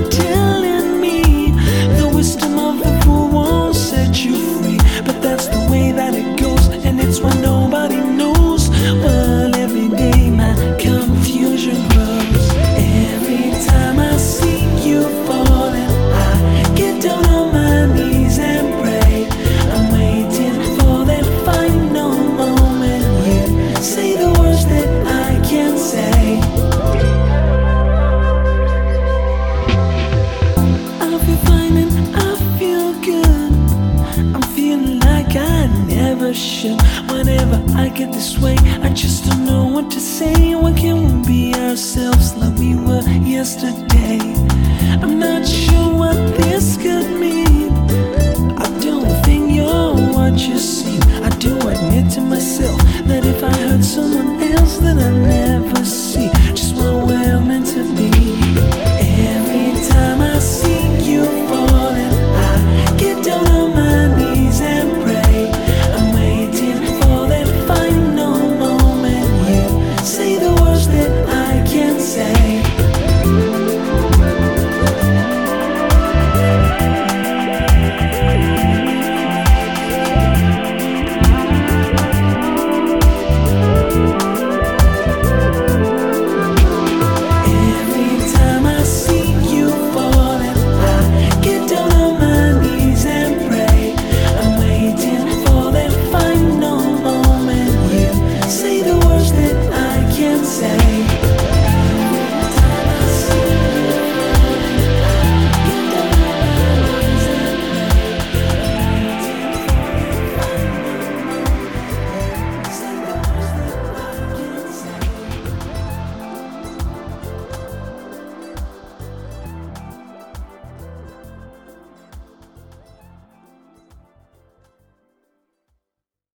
telling me the wisdom of the fool won't set you free. But that's the way that it goes, and it's what nobody knows. Well, every day my confusion grows. Every time I see you falling, I get down on my knees and pray. I'm waiting for that final moment. You say the words that I can't say. I feel fine and I feel good. I'm feeling like I never should. Whenever I get this way, I just don't know what to say. Why can't we be ourselves like we were yesterday? I'm not sure what this could